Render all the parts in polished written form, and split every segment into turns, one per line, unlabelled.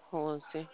Rose.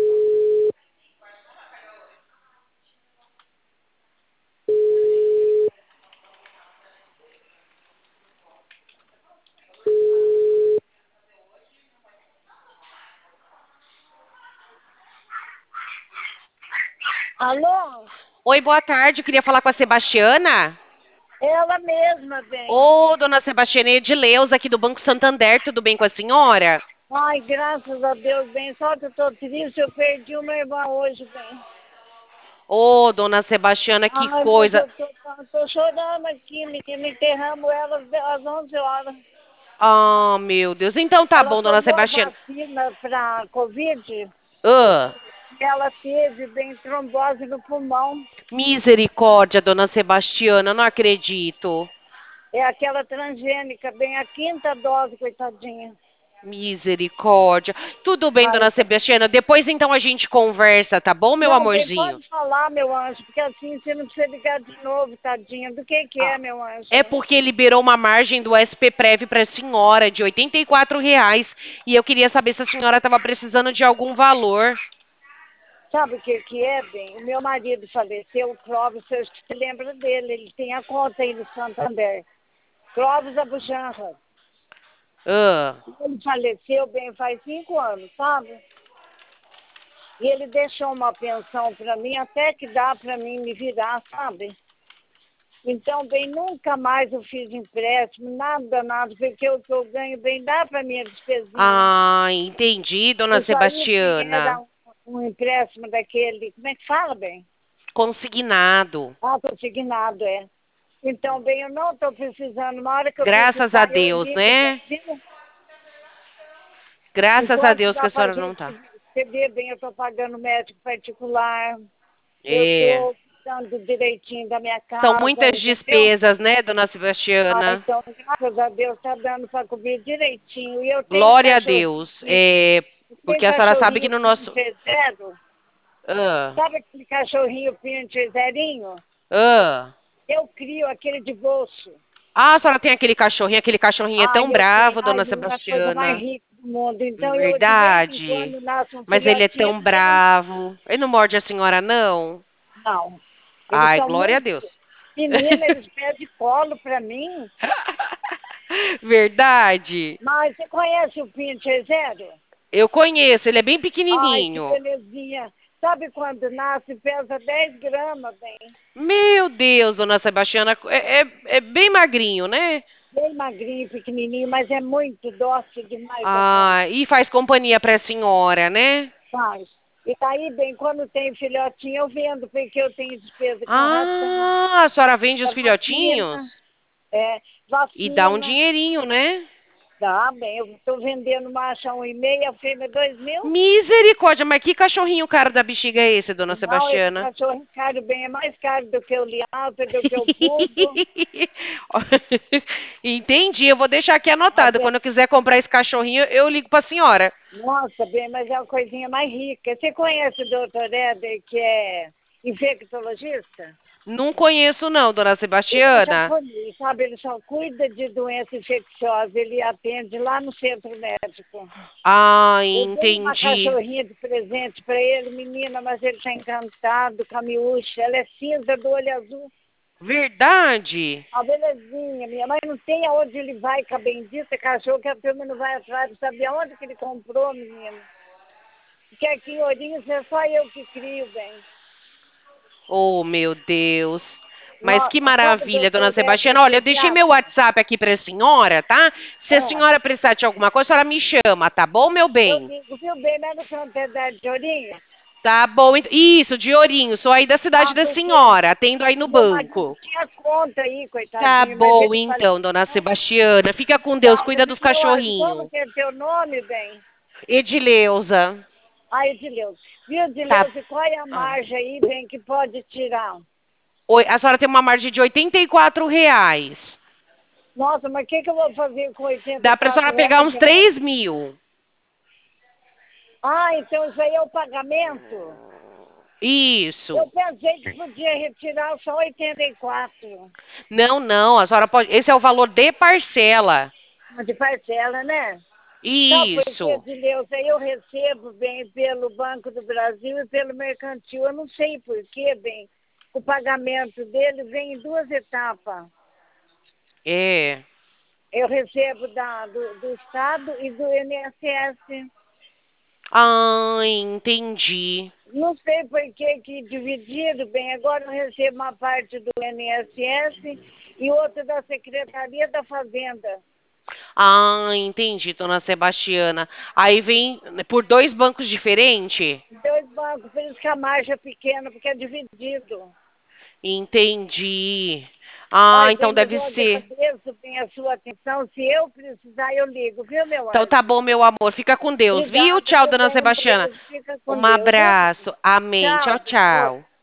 Alô?
Oi, boa tarde. Eu queria falar com a Sebastiana.
Ela mesma, bem.
Ô, dona Sebastiana Edileuza, aqui do Banco Santander, tudo bem com a senhora?
Ai, graças a Deus, bem. Só que eu tô triste, eu perdi uma irmã hoje, bem.
Ô, dona Sebastiana, que
Ai, mas
coisa.
tô chorando aqui, menina. Enterramos ela às 11 horas.
Ah, meu Deus. Então tá
Ela
bom, dona
tomou a
Sebastiana.
vacina pra Covid.
Ah,
Ela teve, bem, trombose no pulmão.
misericórdia, dona Sebastiana, não acredito.
É aquela transgênica, bem, a quinta dose, coitadinha.
Misericórdia. Tudo bem,
Ai,
dona Sebastiana. Depois então a gente conversa, tá bom, meu
não, bem,
amorzinho?
pode falar, meu anjo, porque assim você não precisa ligar de novo, tadinha. Do que é,
Ah,
meu anjo?
é porque liberou uma margem do SPPrev para a senhora de R$ 84 e eu queria saber se a senhora estava precisando de algum valor.
Sabe o que é, bem? O meu marido faleceu, o Clóvis, você se lembra dele, ele tem a conta aí no Santander. Clóvis Abujanra.
Ah,
Ele faleceu, bem, faz 5 anos, sabe? E ele deixou uma pensão para mim, até que dá para mim me virar, sabe? Então, bem, nunca mais eu fiz empréstimo, nada, nada, porque o que eu ganho, bem, dá para minha despesinha.
entendi, dona
Isso aí, bem,
Sebastiana.
era um empréstimo daquele, como é que fala, bem?
Consignado.
Ah, consignado, é. Então, bem, eu não estou precisando. Uma hora que eu
Graças a
precisar, eu
Deus,
ligo,
né?
bem, viu?
Graças a
Enquanto
Deus que
dá
a
para a
senhora não
gente
tá.
se ver bem, eu estou pagando médico particular, eu
É.
estou dando direitinho da minha
São
casa,
muitas
entendeu?
despesas, né, dona
Ah,
Sebastiana?
então, graças a Deus, está dando para cobrir direitinho. E eu tenho
Glória a
cachorrinho,
Deus. É,
tem
porque a senhora sabe que
cachorrinho
no nosso.
pincher zero.
Ah,
Sabe aquele cachorrinho pincher zerinho?
ah.
Eu crio aquele de bolso.
Ah, a senhora tem aquele cachorrinho é
Ai,
tão
eu tenho.
bravo,
Ai,
dona
menina, a coisa mais
Sebastiana.
rica do mundo. Então, eu, de vez em
Verdade.
quando, nasce um
Mas ele é
filhotinho
tão
dele.
bravo. Ele não morde a senhora, não?
Não. Eles
Ai,
são
glória a
muito.
Deus.
Menina, eles pedem colo para mim.
Verdade.
Mas você conhece o Pincher Zero?
Eu conheço, ele é bem
Ai, que
pequenininho.
belezinha. Sabe quando nasce, pesa 10 gramas, bem.
Meu Deus, dona Sebastiana, é bem magrinho, né?
Bem magrinho, pequenininho, mas é muito dócil demais da conta.
Ah, e faz companhia pra senhora, né?
Faz. E daí, bem, quando tem filhotinho, eu vendo, porque eu tenho despesa com ração,
Ah, a senhora vende os
vacina,
filhotinhos
é,
e dá um
vacina.
dinheirinho, né?
Tá bem, eu estou vendendo macho a 1,5, a fêmea 2.000.
Misericórdia, mas que cachorrinho caro da bexiga é esse, dona
Não, esse
Sebastiana?
cachorro é caro bem, é mais caro do que o Lialta, do que o Pudo.
Entendi, eu vou deixar aqui
Mas
anotado.
é,
Quando eu quiser comprar esse cachorrinho, eu ligo pra senhora.
nossa, bem, mas é uma coisinha mais rica. Você conhece o doutor Éder, que é infectologista?
Não conheço não, dona
Ele é
Sebastiana.
japonês, sabe? Ele só cuida de doença infecciosa, ele atende lá no centro médico.
Ah,
Eu dei uma
entendi.
cachorrinha de presente para ele, menina, mas ele está encantado com a miúcha. Ela é cinza do olho azul.
Verdade?
A belezinha, minha mãe não tem aonde ele vai com a bendita cachorro, que a turma não vai atrás de saber aonde que ele comprou, menina. Porque aqui em Ourinhos é só eu que crio, bem.
Oh, meu Deus. Mas que
Nossa, sabe o
maravilha, dona
doutor Éder,
Sebastiana. Olha, eu deixei meu
pediatra?
WhatsApp aqui para a senhora, tá? Se a
É,
senhora precisar de alguma coisa, a senhora me chama, tá bom, meu
eu
bem?
digo, viu bem, mas no Santander de Ourinhos?
Tá bom. Isso, de Ourinho. Sou aí da cidade
Ah,
da
porque
senhora. Atendo aí no
o meu marido
banco.
tinha conta aí,
Tá
coitadinho, mas
bom,
ele
então, dona
faleceu.
Sebastiana. Fica com Deus.
Tá,
Cuida dos
meu anjo, como
cachorrinhos.
que é teu nome, bem?
Edileuza.
Ah, Edileuza. Viu,
Tá.
Edileuza, qual é a
Ah.
margem aí, bem, que pode tirar?
Oi, a senhora tem uma margem de R$ 84.
Nossa, mas o que eu vou fazer com oitenta
Dá
e
pra senhora
quatro
pegar
reais?
uns 3.000.
Ah, então isso aí é o pagamento? Eu
Isso.
pensei que podia retirar só 84
Não, não, a senhora pode. Esse é o valor de parcela.
de parcela, né? Sabe por quê,
Isso.
Zileuza? Eu recebo, bem, pelo Banco do Brasil e pelo Mercantil. Eu não sei por quê, bem. O pagamento dele vem em duas etapas.
É.
Eu recebo do Estado e do INSS.
Ah, entendi.
Não sei por que dividiram, bem. Agora eu recebo uma parte do INSS e outra da Secretaria da Fazenda.
Ah, entendi, dona Sebastiana. Aí vem por dois bancos diferentes?
Dois bancos, por isso que a margem é pequena, porque é dividido.
Entendi. Ah,
Olha,
então
bem, mas
deve
eu
ser.
agradeço bem a sua atenção. Se eu precisar, eu ligo, viu, meu
Então tá
anjo?
bom, meu amor. Fica com Deus, viu?
Obrigada,
Tchau,
meu
dona
bem. Um
Sebastiana.
beijo. Fica com
Um
Deus, viu?
abraço. Amém. Tchau,
Tchau.
tchau.